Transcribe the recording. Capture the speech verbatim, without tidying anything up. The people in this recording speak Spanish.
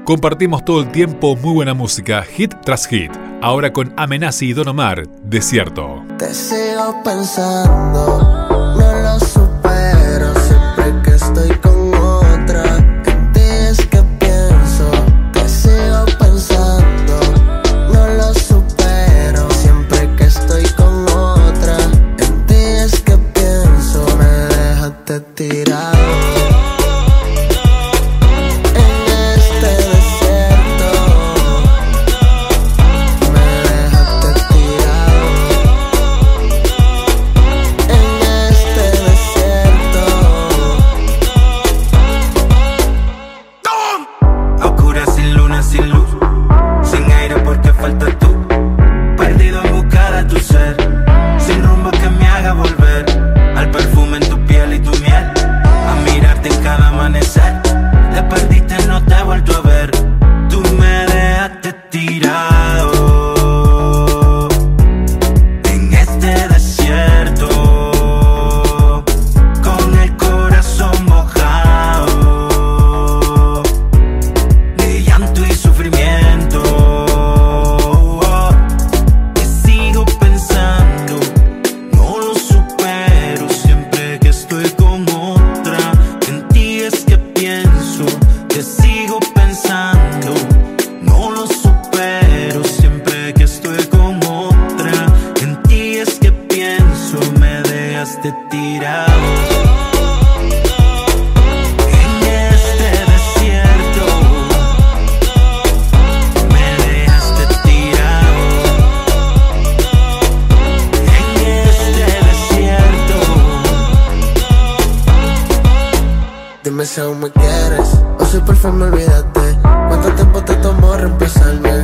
Compartimos todo el tiempo muy buena música, hit tras hit. Ahora con Amenazi y Don Omar, Desierto. Te sigo pensando, no lo supero. Siempre que estoy con otra, en ti es que pienso. Te sigo pensando, no lo supero. Siempre que estoy con otra, en ti es que pienso. Me dejaste tirado si aún me quieres o si por fin me olvidaste. ¿Cuánto tiempo te tomó reemplazarme?